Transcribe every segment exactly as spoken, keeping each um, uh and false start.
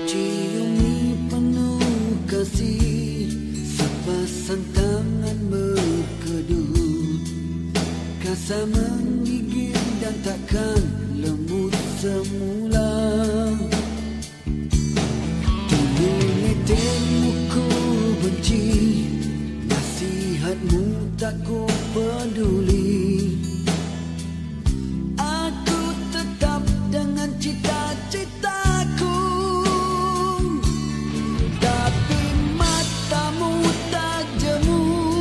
ciumi penuh kasih, sepasang tangan berkedut, kasar menggigit dan takkan lembut semula. Dulu netekmu ku benci, nasihatmu tak ku peduli. Aku tetap dengan cita-citaku, tapi matamu tak jemu,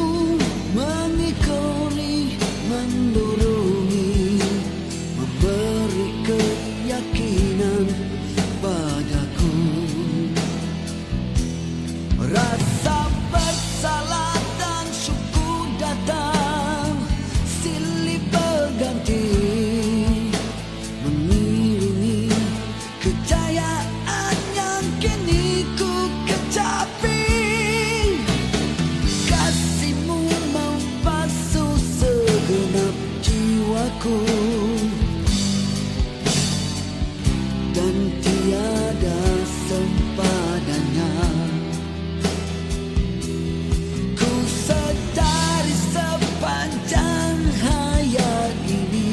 mengikuni, mendorongi, memberi keyakinan padaku. Rasa bersalah dan syukur datang silih berganti, mengiringi kejayaan yang kini ku kecapi. Kasihmu membasuh segenap jiwaku, dan tiada sempadannya. Ku sedari sepanjang hayat ini,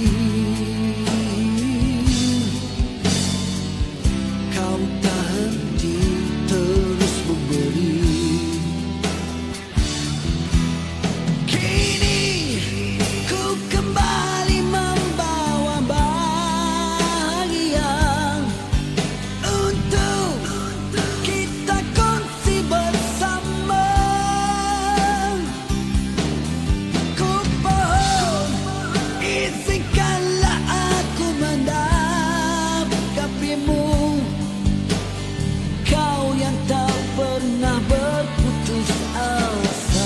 kau tak henti terus memberi. Kini ku kembali membawa bahagia untuk kita kongsi bersama. Ku mohon izinkanlah aku mendapatkanmu, kau yang tak pernah berputus asa.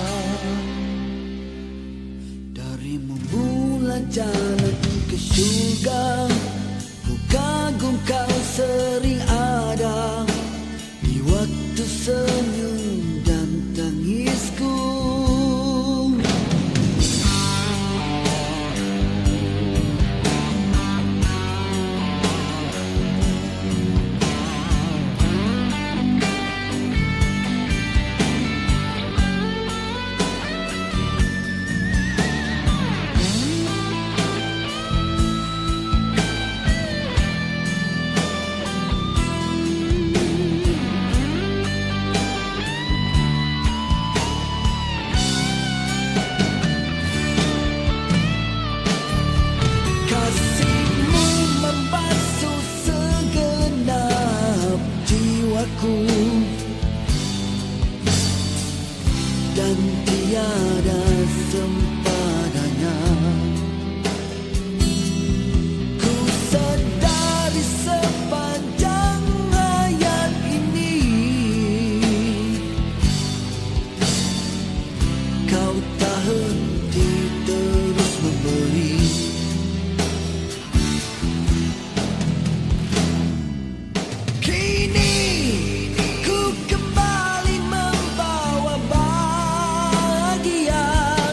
Dari memulai jalan ke syurga, ku kagum kau sering ada di waktu senyum dan tangisku. Kasihmu membasuh segenap jiwaku, dan tiada sempadannya. Ku sedari sepanjang hayat ini, kau tak henti terus memberi. Kini ku kembali membawa bahagia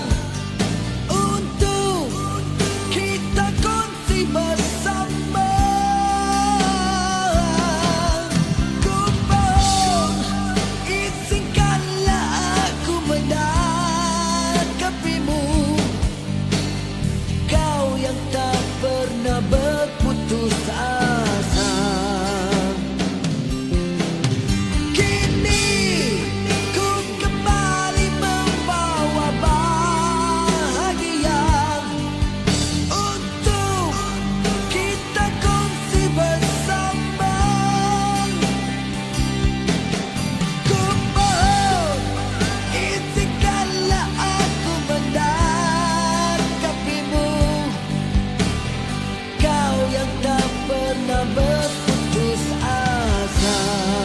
untuk kita kongsi bersama. Ku mohon izinkanlah aku mendekatimu, kau yang tak pernah berputus asa. Kini ku kembali membawa bahagia untuk kita kongsi bersama. Ku mohon izinkanlah aku mendekatimu, kau yang tak pernah berputus asa.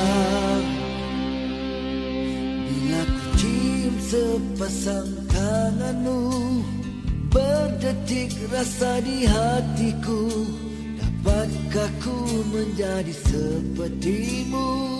Bila ku cium sepasang tanganmu, berdetik rasa di hatiku, dapatkah ku menjadi sepertimu?